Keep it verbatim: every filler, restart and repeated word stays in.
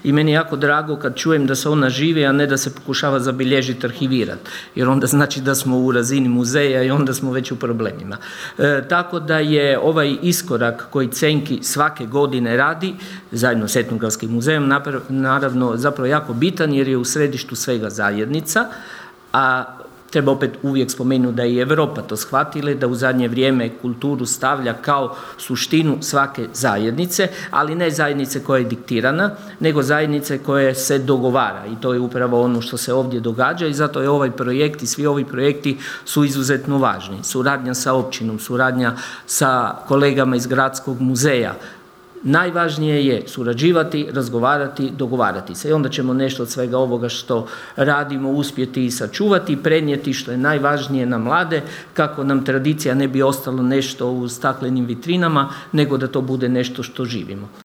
i meni je jako drago kad čujem da se ona živi, a ne da se pokušava zabilježiti, arhivirati, jer onda znači da smo u razini muzeja i onda smo već u problemima. E, tako da je ovaj iskorak koji Cenki svake godine radi, zajedno s Etnografskim muzejom, naravno zapravo jako bitan jer je u središtu svega zajednica, a treba opet uvijek spomenuti da je i Europa to shvatila, da u zadnje vrijeme kulturu stavlja kao suštinu svake zajednice, ali ne zajednice koja je diktirana, nego zajednice koje se dogovara i to je upravo ono što se ovdje događa i zato je ovaj projekt i svi ovi projekti su izuzetno važni. Suradnja sa općinom, suradnja sa kolegama iz Gradskog muzeja. Najvažnije je surađivati, razgovarati, dogovarati se i onda ćemo nešto od svega ovoga što radimo uspjeti i sačuvati i prenijeti što je najvažnije na mlade, kako nam tradicija ne bi ostalo nešto u staklenim vitrinama, nego da to bude nešto što živimo.